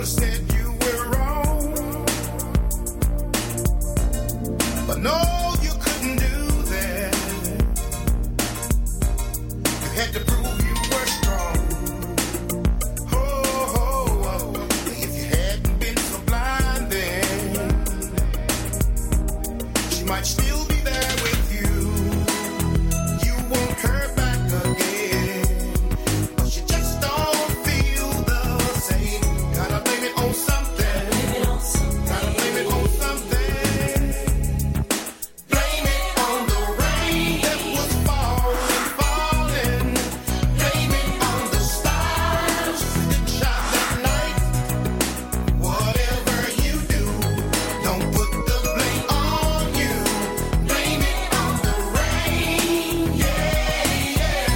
have said you were wrong. But no, you couldn't do that. You had to prove you were strong. If you hadn't been so blind then, she might still be there with you. You want her back again, but she just don't feel the same. Gotta blame it on something. Gotta blame it on something. Blame it on the rain that was falling. Blame it on the stars that shine that night. Whatever you do, don't put the blame on you. Blame it on the rain, yeah.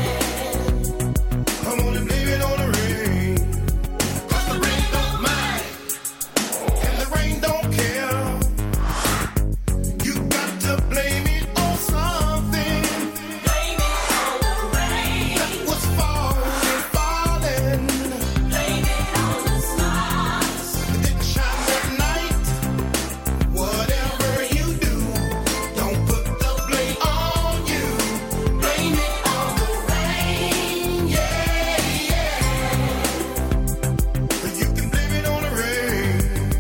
Come on and blame it on the rain. 'Cause the rain don't mind, and the rain don't care. You got to blame it on something. Blame it on the rain that was falling. Blame it on the stars that didn't shine that night. Whatever you do, don't put the blame on you. Blame it on the rain, yeah. But you can blame it on the rain.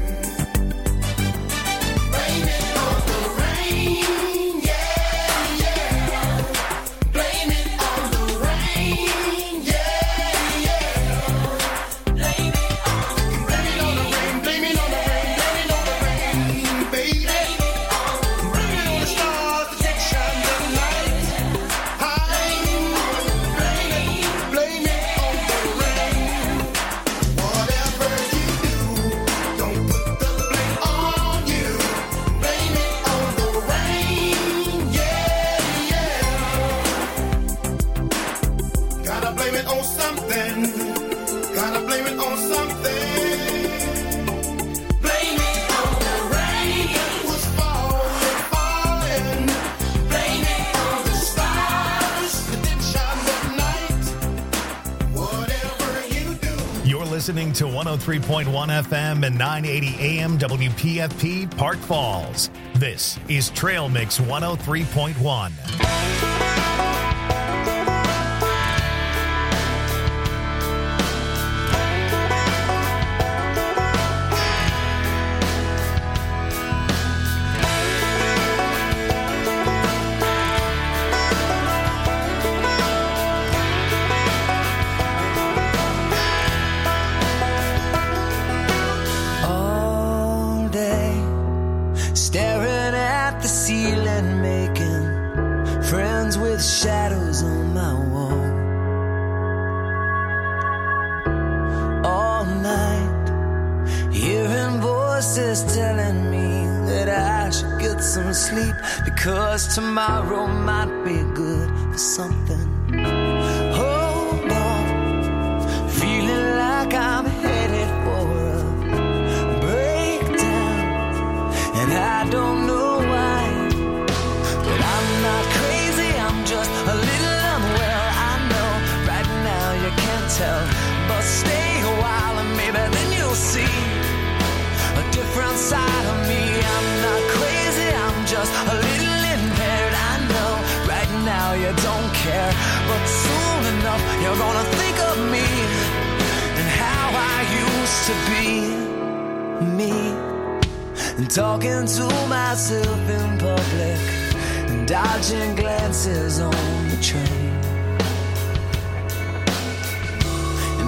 Blame it on the rain, yeah. Blame it on the rain, yeah. Blame it on the rain, blame it on the rain, blame it on the rain, baby. Blame it on the stars that didn't shine that night. Blame it on the rain. Whatever you do, don't put the blame on you. Blame it on the rain, yeah. Gotta blame it on something. Gotta blame it on something. Blame it on the rain that was falling. Blame it on the stars that didn't shine that night. Whatever you do. You're listening to 103.1 FM and 980 AM WPFP Park Falls. This is Trail Mix 103.1. All day, staring at the ceiling, making friends with shadows on my wall. All night, hearing voices telling me that I should get some sleep, because tomorrow might be good for something. Hold on, feeling like I'm headed for a breakdown, and I don't know why, but I'm not crazy, I'm just a little unwell. I know right now you can't tell, but stay a while and maybe then you'll see a different side of me. I'm not crazy, I'm just a little impaired. I know right now you don't care, but soon enough you're gonna think of me and how I used to be me, and talking to myself in public and dodging glances on the train. And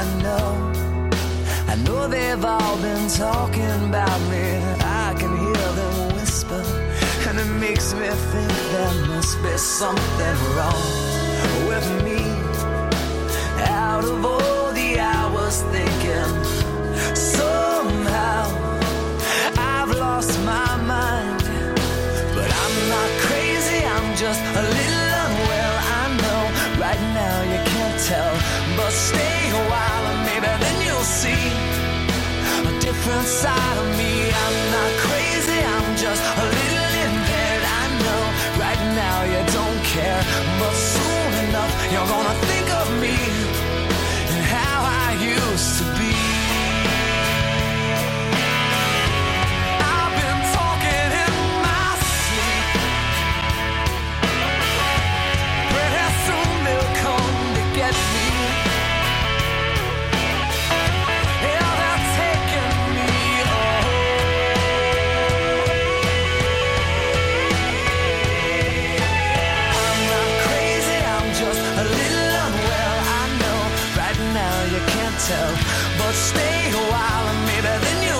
I know they've all been talking about me. I can hear them whisper, and it makes me think there must be something wrong with me. Out of all the hours thinking, somehow I've lost my mind. But I'm not crazy, I'm just a little unwell. I know right now you can't tell, but stay a while and maybe then you'll see a different side of me. I'm not crazy, I'm just a little impaired. I know right now you don't care, but soon enough you're gonna think of me and how I used to be.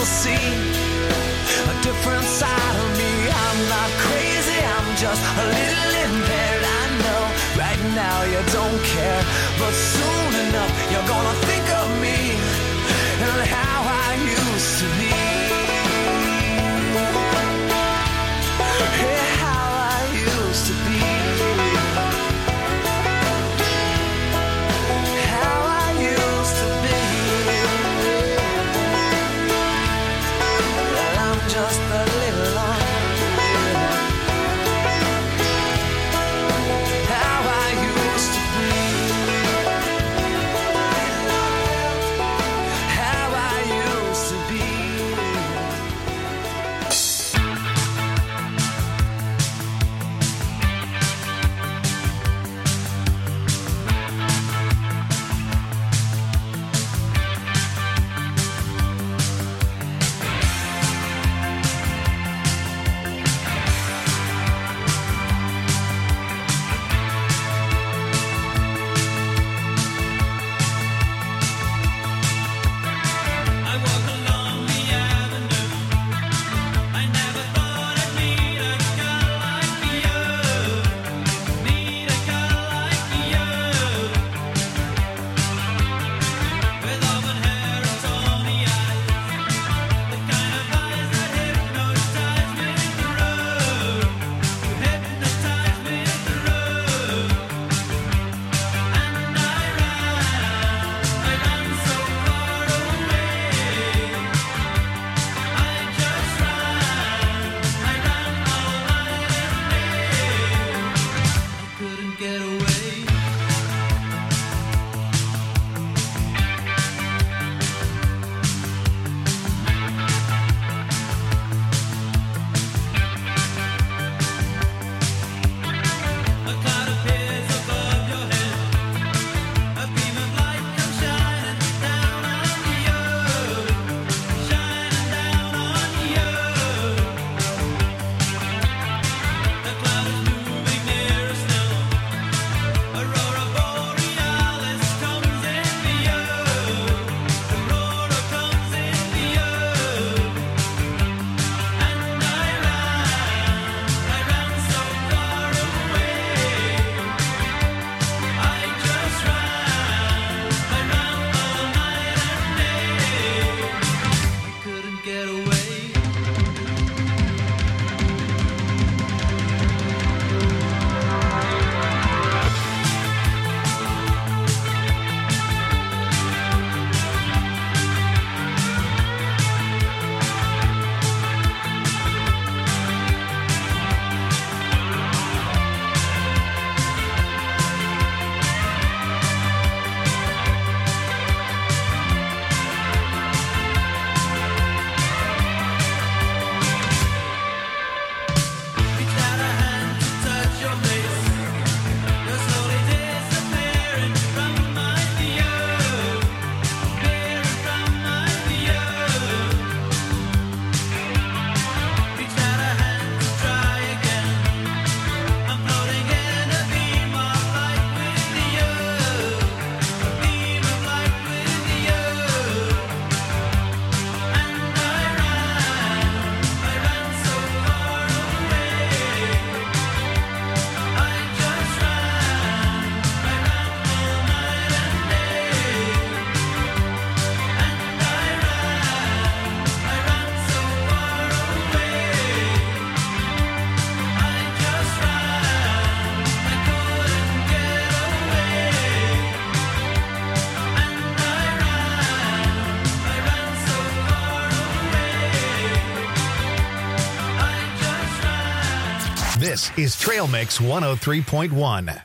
you'll see a different side of me. I'm not crazy, I'm just a little impaired. I know right now you don't care, but soon enough you're gonna think of me and how I used to be. Yeah, how I used to be. How I used to be. Well, I'm just a little lonely. How I used to be. How I used to be. I walk along the avenue. I never thought I'd meet a girl like you. Meet a girl like you. With auburn hair and tawny eyes. The kind of eyes that hypnotize me in the road. You hypnotize me in the road. And I ran so far away. I just ran all night and day. I couldn't get away. A cloud appears above your head. A beam of light comes shining down on you. Shining down on you. The cloud is moving nearer still. Aurora borealis comes into you. Aurora comes into you. And I ran so far away. I just ran all night and day. I couldn't get away. Reached out a hand to touch your face. You're slowly disappearing from my view. Disappearing from my view. Reached out a hand to try again. I'm floating in a beam of light with you. A beam of light with you. And I ran so far away. I just ran all night and day. And I ran so far away. I just ran, I couldn't get away. And I ran so far away. I just ran. This is Trail Mix 103.1.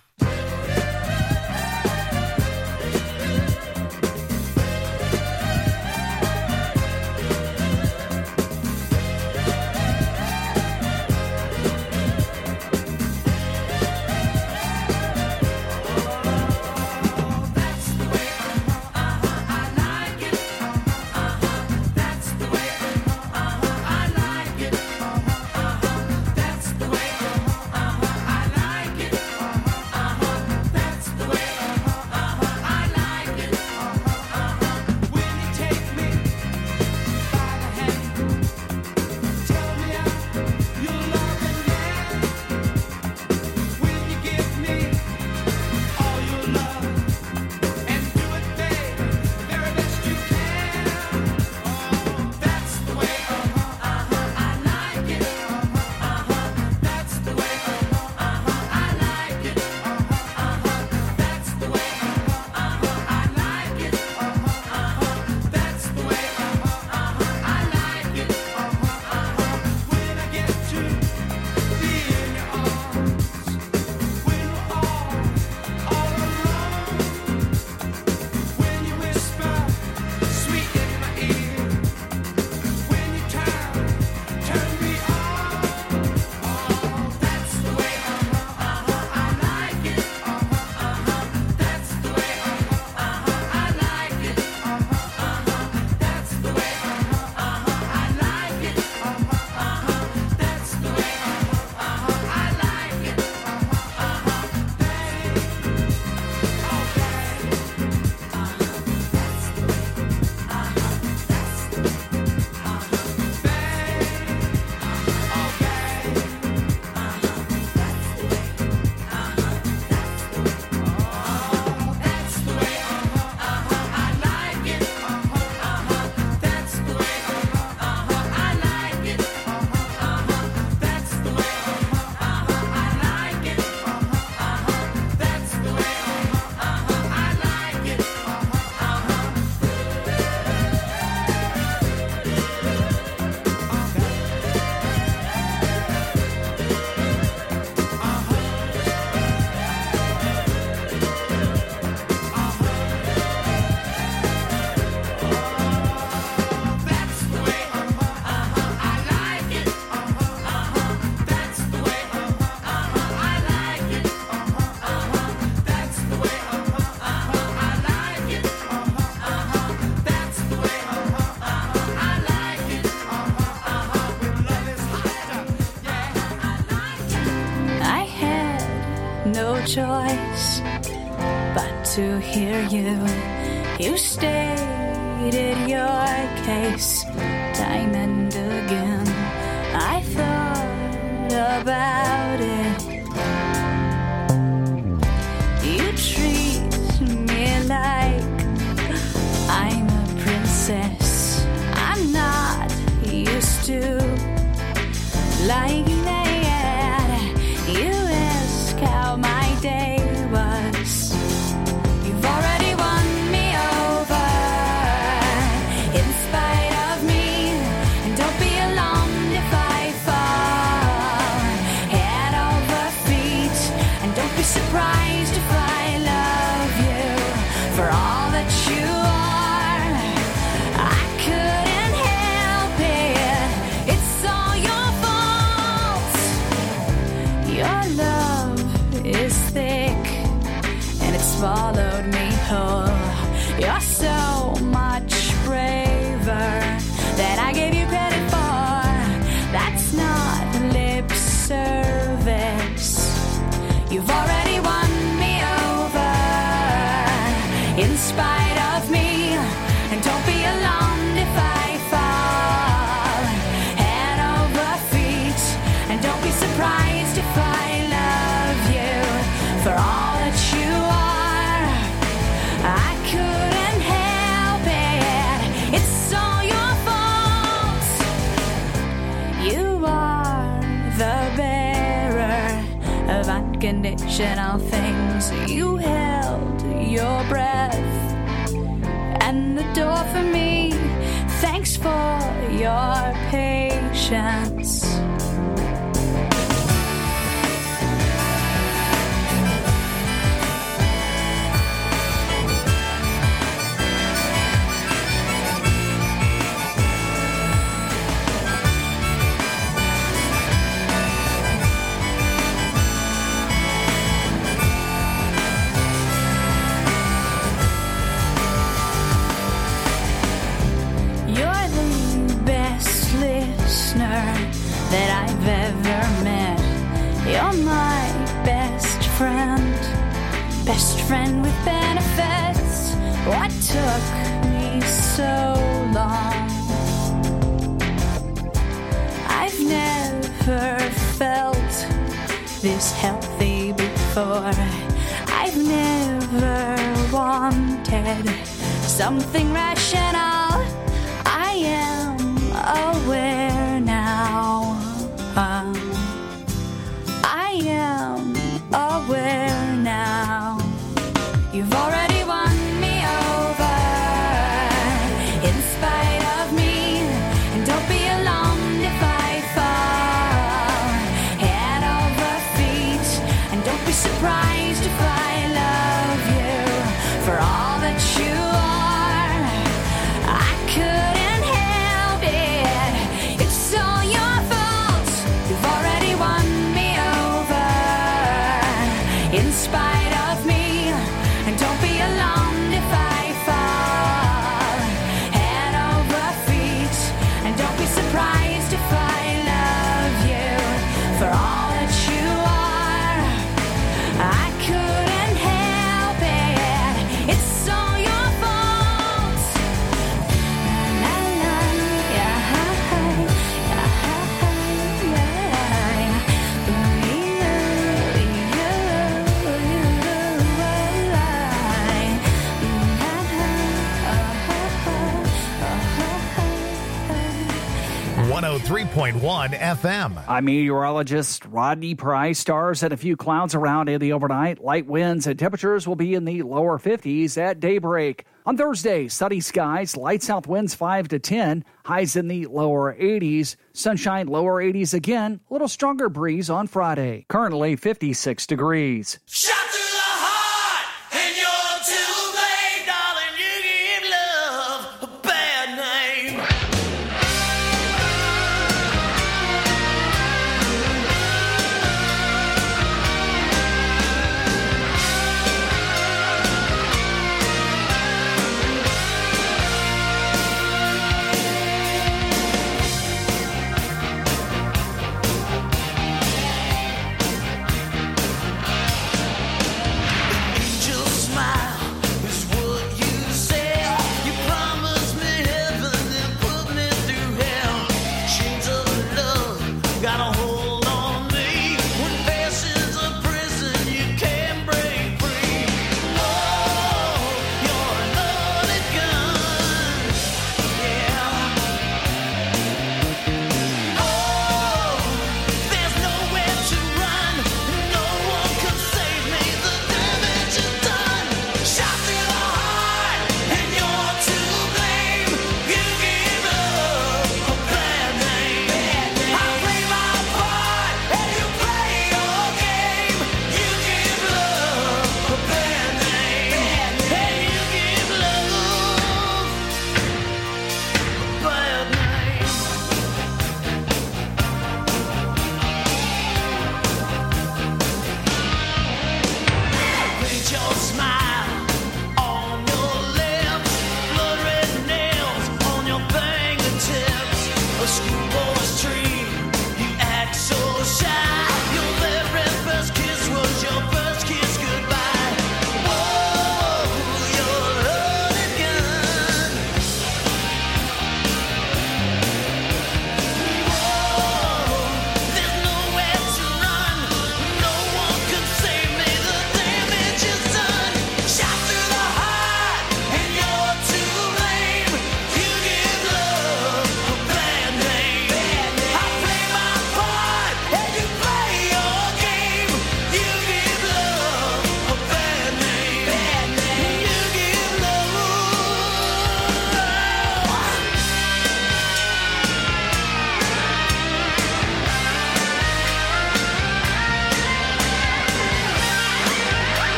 That's the way I like it. choice but to hear you. You stated your case time and again. I thought about it. You treat me like I'm a princess. I'm not used to like that. You ask how my day was. You've already won me over in spite of me. And don't be alarmed if I fall head over feet. And don't be surprised if I love you for all that you are. I couldn't help it. It's all your fault. Your love is thick and it swallowed me whole. You're so much braver than I gave you credit for. That's not lip service. You've already won me over in spite of me. And don't be alarmed if I fall head over feet. And don't be surprised if I love you for all that you are. I couldn't help it. It's all your fault. You are the bearer of unconditional things. You held your breath and the door for me. Thanks for your patience. You're the best listener that I've ever met. You're my best friend with benefits. What took me so long? I've never felt this healthy before. I've never wanted something rational. I am aware now. I am aware now. You've already won me over in spite of me. And don't be alarmed if I fall head over feet. And don't be surprised if I love you for all that you are. I couldn't help it. It's all your fault. You've already won me over in spite of me. And don't be alarmed if I fall head over feet. And don't be surprised if I love you for all that you are. I couldn't help it. It's all your fault. La, la, yeah, yeah. 103.1 FM. I'm meteorologist Rodney Price. Stars and a few clouds around in the overnight. Light winds and temperatures will be in the lower 50s at daybreak. On Thursday, sunny skies, light south winds 5 to 10, highs in the lower 80s. Sunshine, lower 80s again. A little stronger breeze on Friday. Currently 56 degrees. Shot to the heart, and you're too late, darling. You give love a bad name.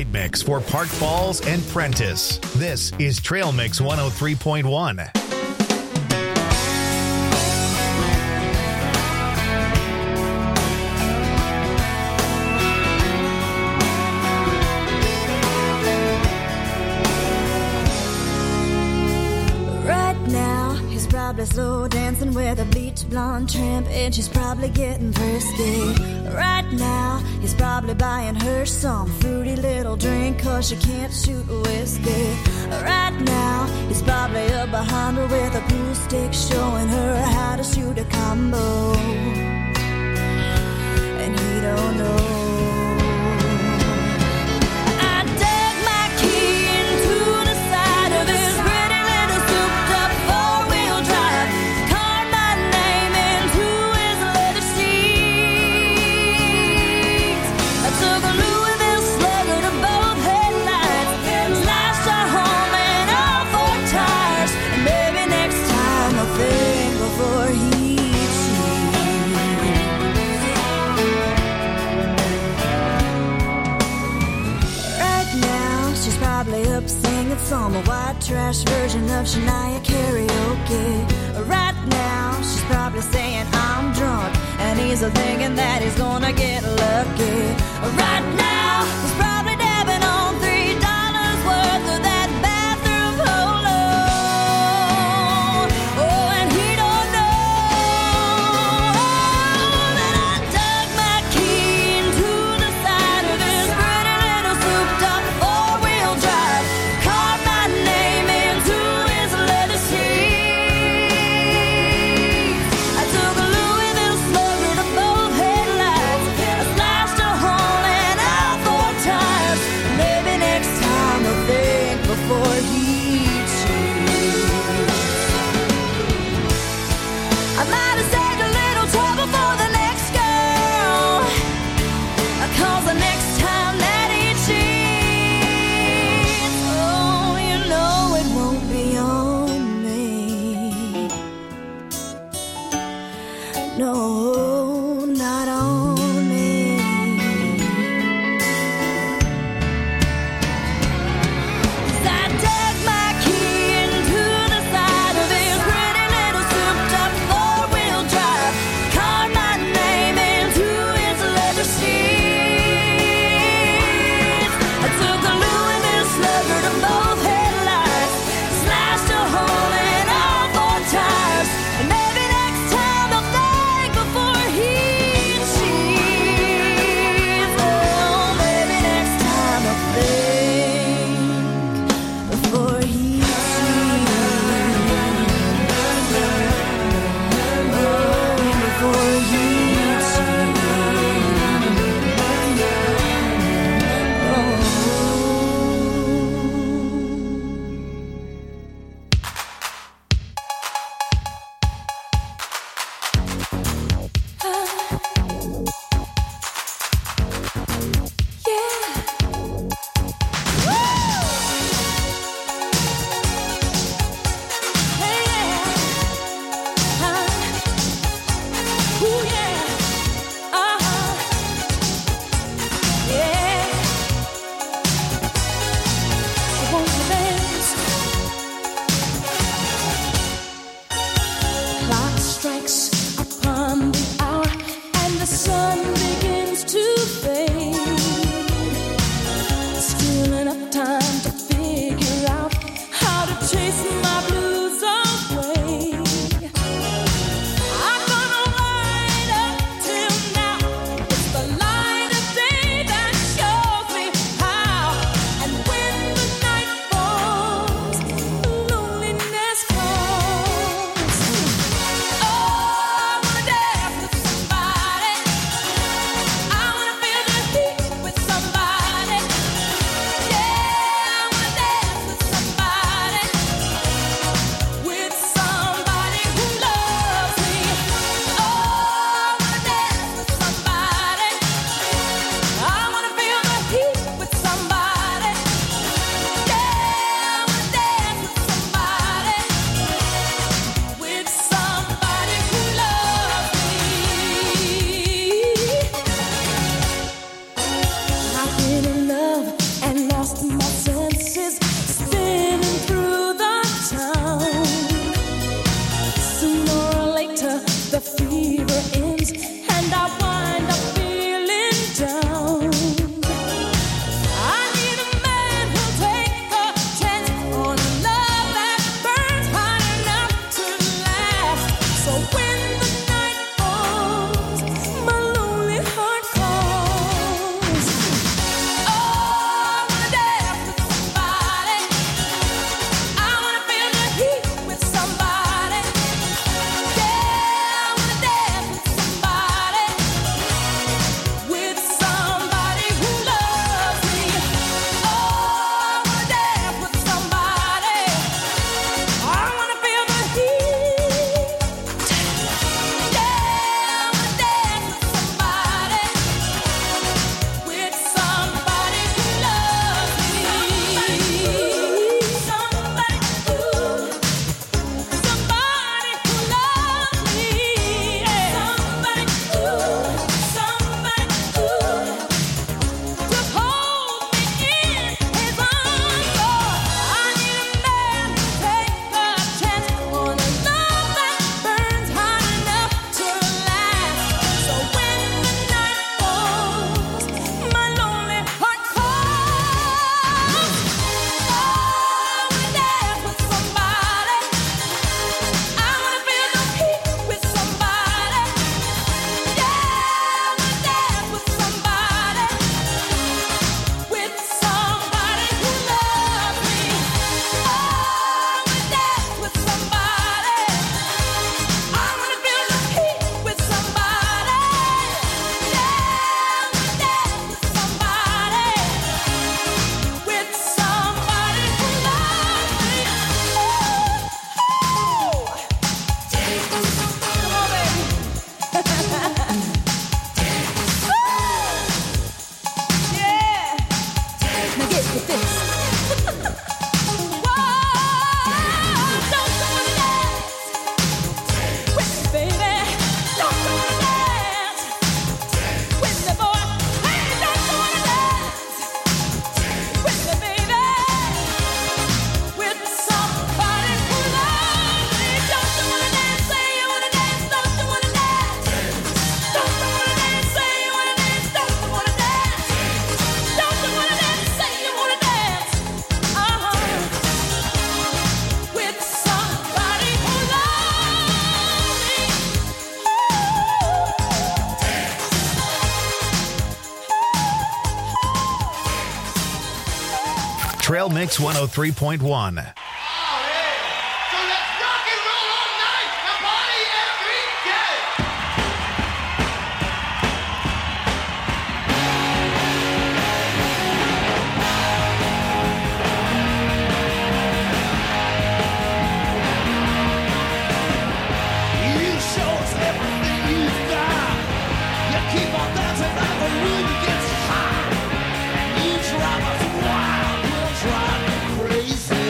night mix for Park Falls and Prentice. This is Trail Mix 103.1. Probably slow dancing with a bleach blonde tramp, and she's probably getting frisky. Right now, he's probably buying her some fruity little drink, cause she can't shoot whiskey. Right now, he's probably up behind her with a pool stick, showing her how to shoot a combo. And he don't know. Some white trash version of Shania karaoke. Right now, she's probably saying I'm drunk, and he's thinking that he's gonna get lucky. Right now, he's probably dabbing on $3 worth of that bathroom polo. Oh, and he don't know that I dug my key into the side of this pretty little souped-up four-wheel drive. Time Mix 103.1. So let's rock and roll all night and party every day. You show us everything you've got. You keep on dancing and the room gets hot. And you drive us wild, we'll drive you crazy.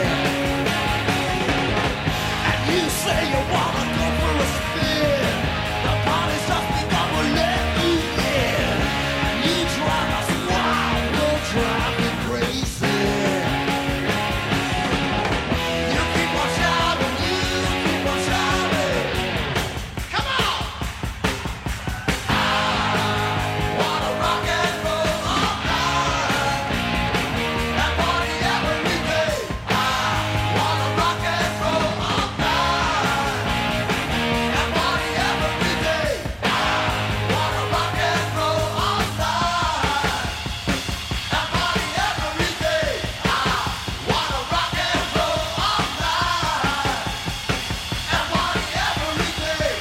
And you say you wanna go for a spin. The party's just begun, we'll let you in. And you drive us wild, we'll drive you crazy. You keep on shouting, you keep on shouting. Come on! Wanna rock and roll all night and party every day. Wanna rock and roll all night and party every day. Wanna rock and roll all night and party every day. Wanna rock and roll all night and party every day.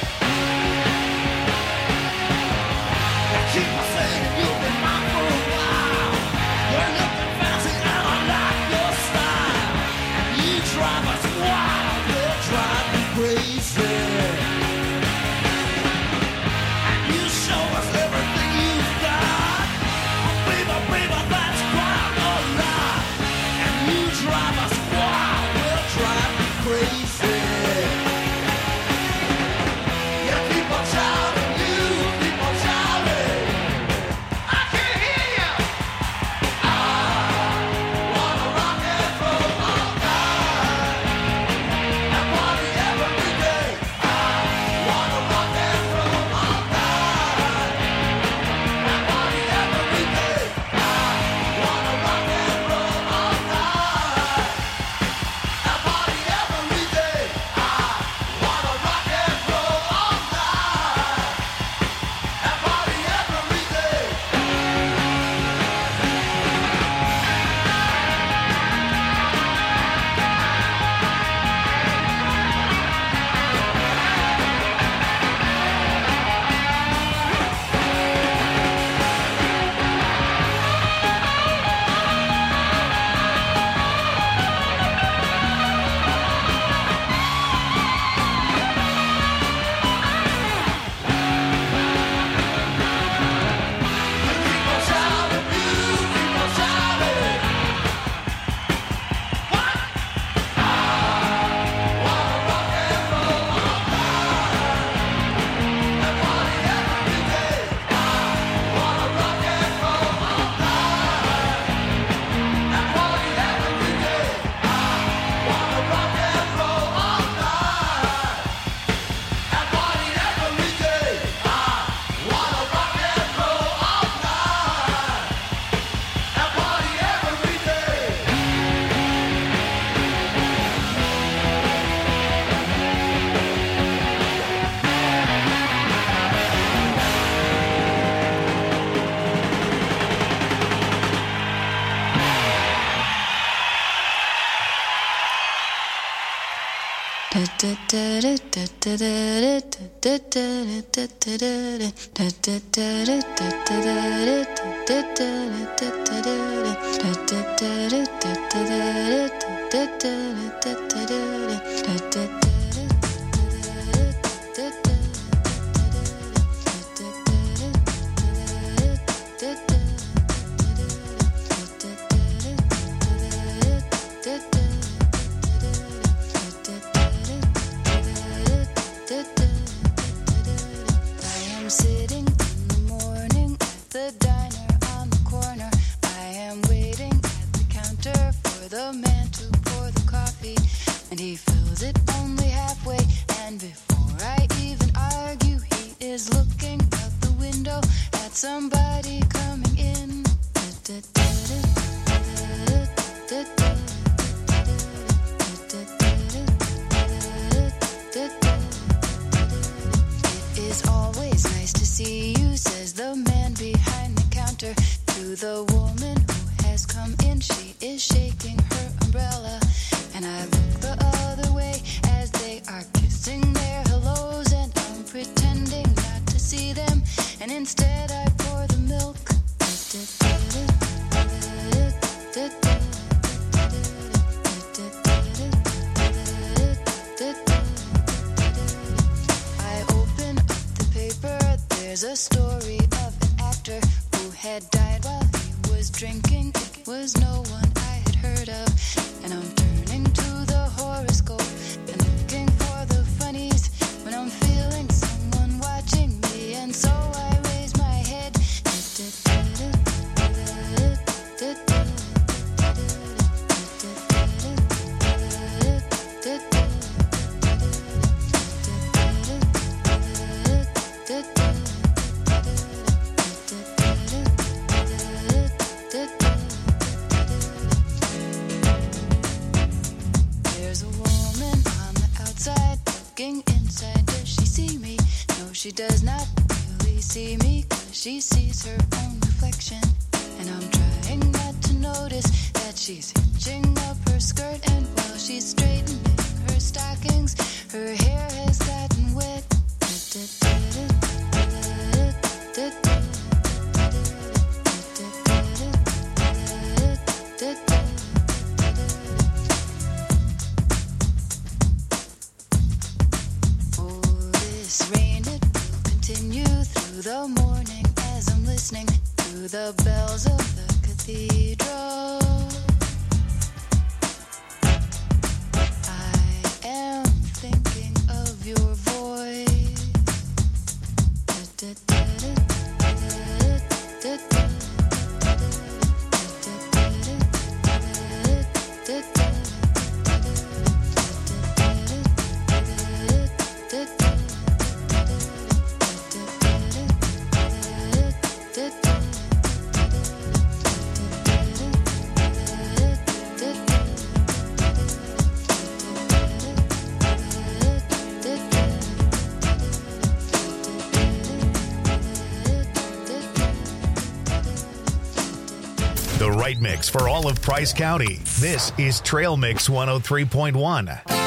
Keep on saying you've been mine for a while. You're looking fancy and I like your style. And you drive us wild, we'll drive you crazy. And you show us everything you've got. Baby, baby, that's quite a lot. And you drive us wild, we'll drive you crazy. You keep on shouting, you keep on shouting. I can't hear you. Wanna rock and roll all night and party every day. Wanna rock and roll all night and party every day. Wanna rock and roll all night and party every day. Wanna rock and roll all night and party every day. Keep on shouting, you keep on shouting. What? Wanna rock and roll all night and party every day. Wanna rock and roll all night and party every day. Wanna rock and roll all night and party every day. Wanna rock and roll all night and party every day. I am sitting in the morning at the diner on the corner. I am waiting at the counter for the man to pour the coffee, and he fills it only halfway. And before I even argue, he is looking out the window at somebody coming in. It is always nice to see you, says the man behind the counter to the woman who has come in. She is shaking was a story of an actor who had died while he was drinking. It was no one I had heard of. And I'm turning to the horoscope and looking for the funnies when I'm feeling someone watching me. And so I raise my head. There's a woman on the outside looking inside. Does she see me? No, she does not really see me, 'cause she sees her own reflection. And I'm trying not to notice that she's hitching up her skirt, and while she's straightening her stockings, her hair has gotten wet. Oh, this rain, it will continue through the morning as I'm listening to the bells of the cathedral. I am thinking of your voice. The right mix for all of Price County. This is Trail Mix 103.1.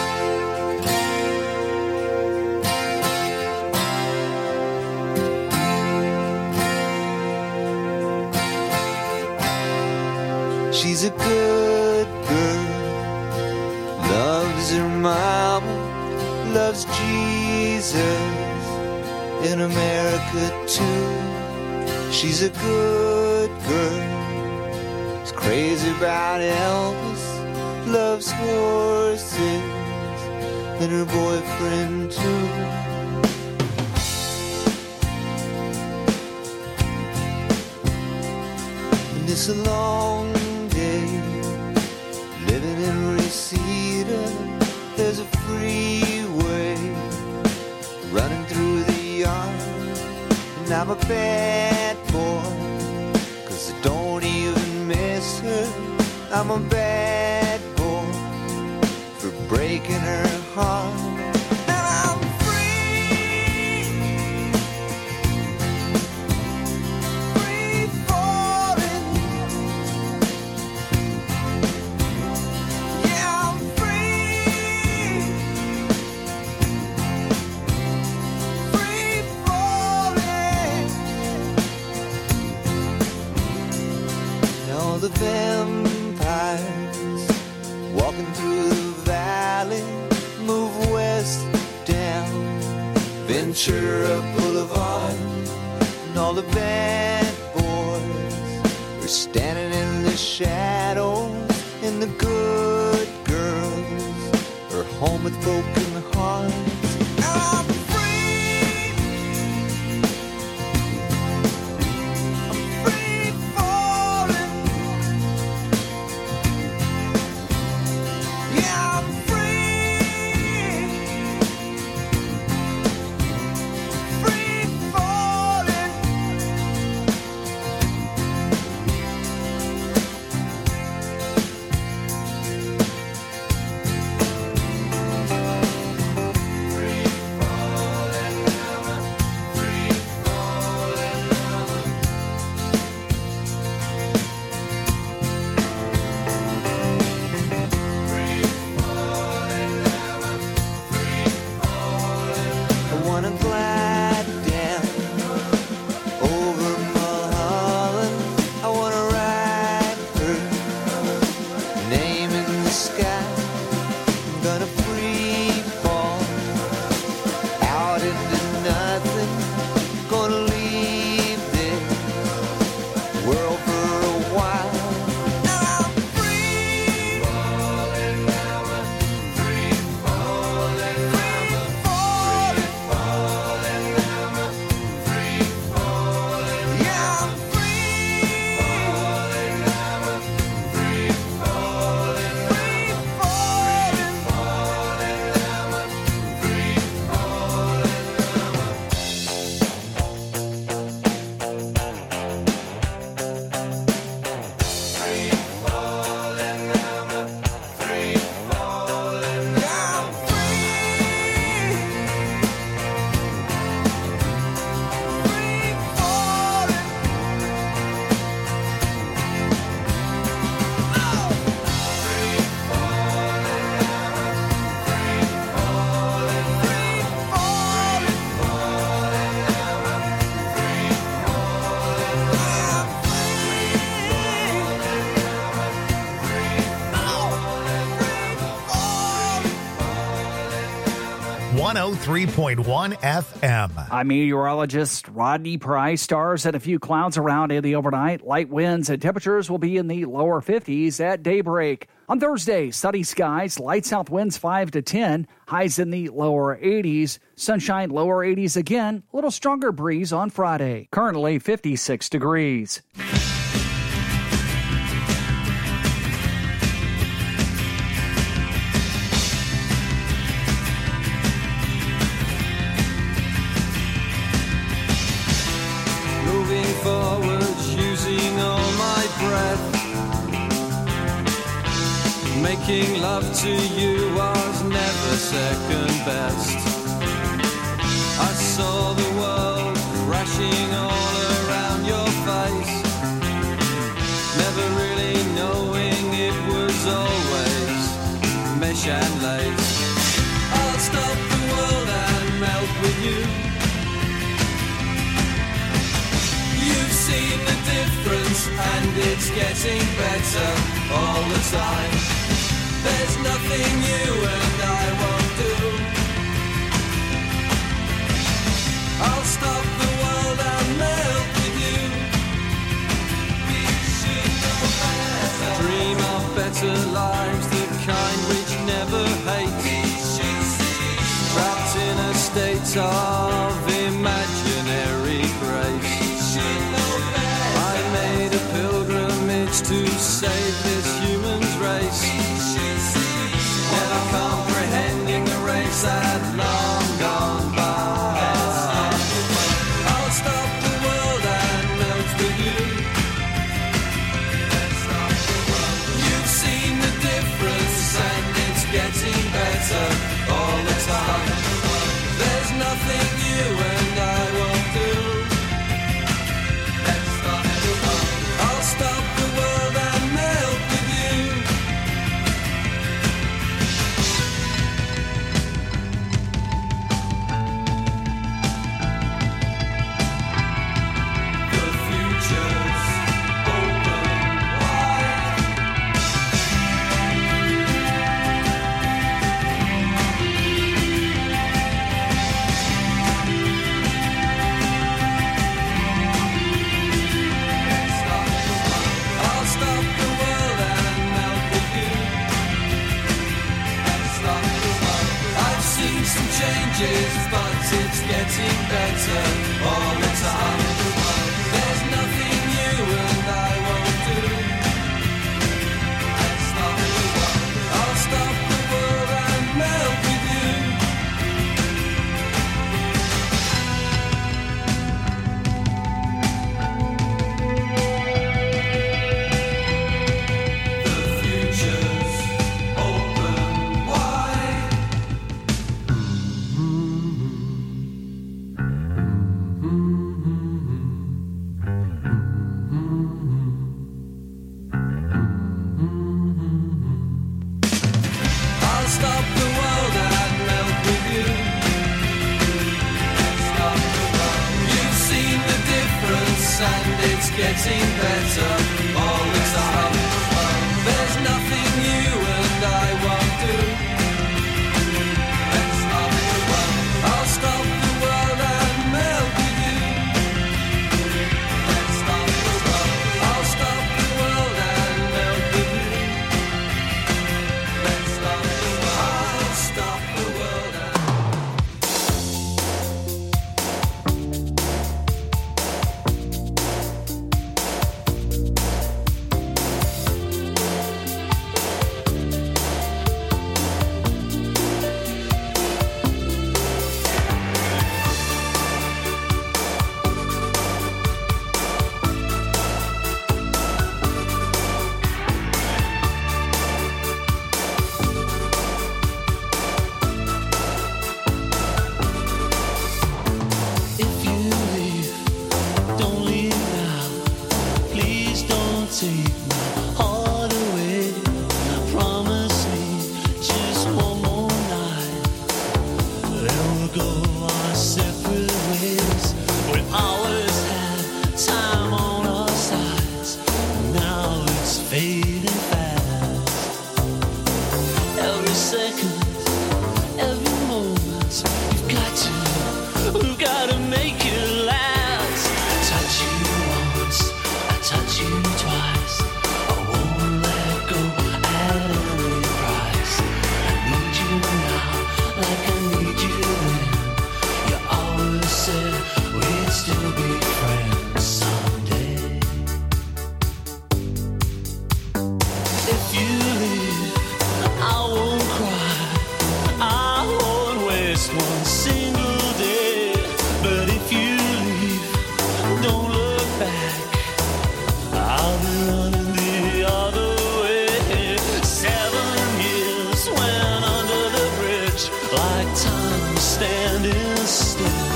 She's a good girl, loves her mama, loves Jesus, in America too. She's a good girl, is crazy about Elvis, loves horses, and her boyfriend too. And it's a long day living in Reseda. There's a freeway running through the yard, and I'm a bad boy, 'cause I don't even miss her. I'm a bad boy for breaking her heart. And I'm free, free falling. Yeah, I'm free, free falling. Now the vampires walking through the valley move west down Ventura Boulevard, and all the bad boys are standing in the shadows, and the good girls are home with broken hearts. I'm free, I'm free falling. Yeah, I'm free, free falling. I wanna glide down over Mulholland. I wanna ride her name in the sky. I'm gonna free fall out into nothing. Gonna leave 103.1 FM. I'm meteorologist Rodney Price. Stars and a few clouds around in the overnight. Light winds and temperatures will be in the lower 50s at daybreak. On Thursday, sunny skies, light south winds 5 to 10, highs in the lower 80s. Sunshine, lower 80s again, a little stronger breeze on Friday. Currently 56 degrees. Moving forward, using all my breath. Making love to you was never second best. I saw the world crashing all around your face, never really knowing it was always mesh and lace. I'll stop the world and melt with you. You've seen the difference and it's getting better all the time. There's nothing you and I won't do. I'll stop the world and melt with you. We should know better. Dream of better lives, the kind which never hate. Trapped in a state of imaginary grace. I made a pilgrimage to save this human's race. Never comprehending the race that long gone by. I'll stop the world and melt with you. You've seen the difference and it's getting better all the time. There's nothing you and I won't do. I'll stop the world and melt with you. The future's open wide. I'll stop the world and melt with you. I've seen some changes, but it's getting better all the time. There's nothing you and I won't do. I'll stop the world and melt with you. The future's open wide. I'll stop the world and melt with you. You've seen the difference and it's getting better all the time. There's nothing you and I won't do. I'll stop the world and melt with you. I'll stop the world and melt with you. I'll stop the world and If you leave, don't leave now. Please don't take my heart away. Promise me just one more night. Then we'll go our separate ways. We always had time on our sides. Now it's fading fast. Every second, every moment like time standing still.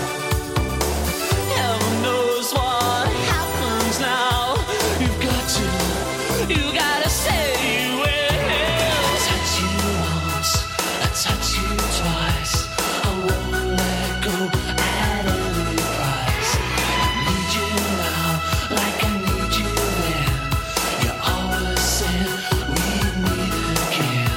Heaven knows what happens now. You gotta say you will. I touch you once, I touch you twice. I won't let go at any price. I need you now, like I need you then. You always said we'd meet again.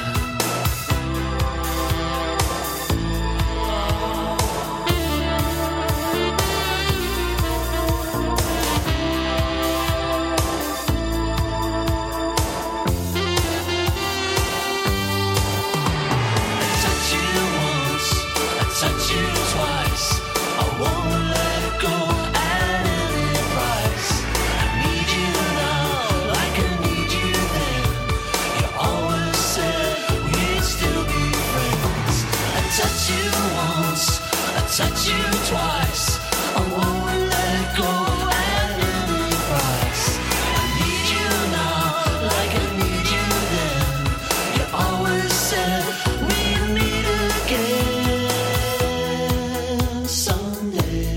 Touch you twice. I won't let go at any price. I need you now, like I need you then. You always said we'd meet again someday.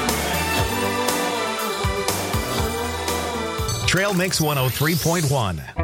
Trail Mix 103.1.